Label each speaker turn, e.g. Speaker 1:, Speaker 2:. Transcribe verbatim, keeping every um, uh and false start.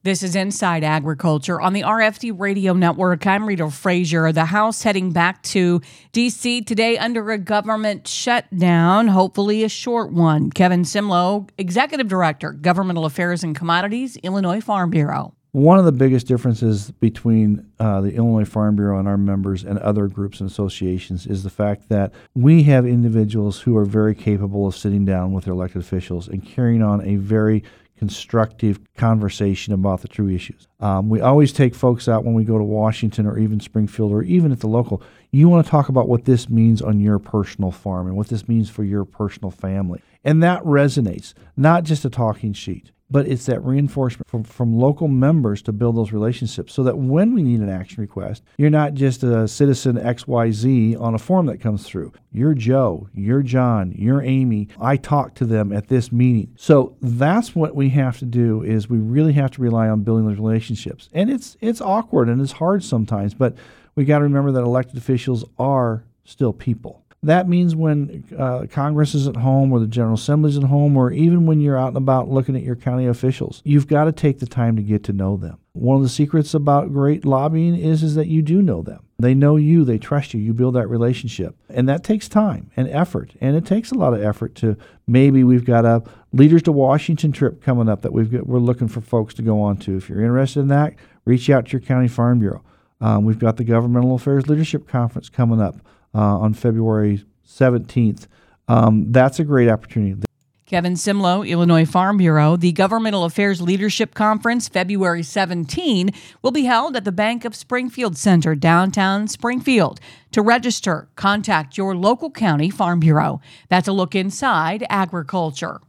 Speaker 1: This is Inside Agriculture on the R F D Radio Network. I'm Rita Frazier. The House heading back to D C today under a government shutdown, hopefully a short one. Kevin Simlo, Executive Director, Governmental Affairs and Commodities, Illinois Farm Bureau.
Speaker 2: One of the biggest differences between uh, the Illinois Farm Bureau and our members and other groups and associations is the fact that we have individuals who are very capable of sitting down with their elected officials and carrying on a very constructive conversation about the true issues. Um, we always take folks out when we go to Washington or even Springfield or even at the local. You want to talk about what this means on your personal farm and what this means for your personal family. And that resonates, not just a talking sheet, but it's that reinforcement from, from local members to build those relationships so that when we need an action request, you're not just a citizen X Y Z on a form that comes through. You're Joe, you're John, you're Amy. I talked to them at this meeting. So that's what we have to do is we really have to rely on building those relationships. And it's it's awkward and it's hard sometimes, but we got to remember that elected officials are still people. That means when uh, Congress is at home or the General Assembly is at home or even when you're out and about looking at your county officials, you've got to take the time to get to know them. One of the secrets about great lobbying is, is that you do know them. They know you, they trust you, you build that relationship. And that takes time and effort. And it takes a lot of effort to maybe we've got a Leaders to Washington trip coming up that we've got, we're looking for folks to go on to. If you're interested in that, reach out to your county farm bureau. Um, we've got the Governmental Affairs Leadership Conference coming up Uh, on February seventeenth. Um, that's a great opportunity.
Speaker 1: Kevin Simlo, Illinois Farm Bureau. The Governmental Affairs Leadership Conference, February seventeenth, will be held at the Bank of Springfield Center, downtown Springfield. To register, contact your local county farm bureau. That's a look inside agriculture.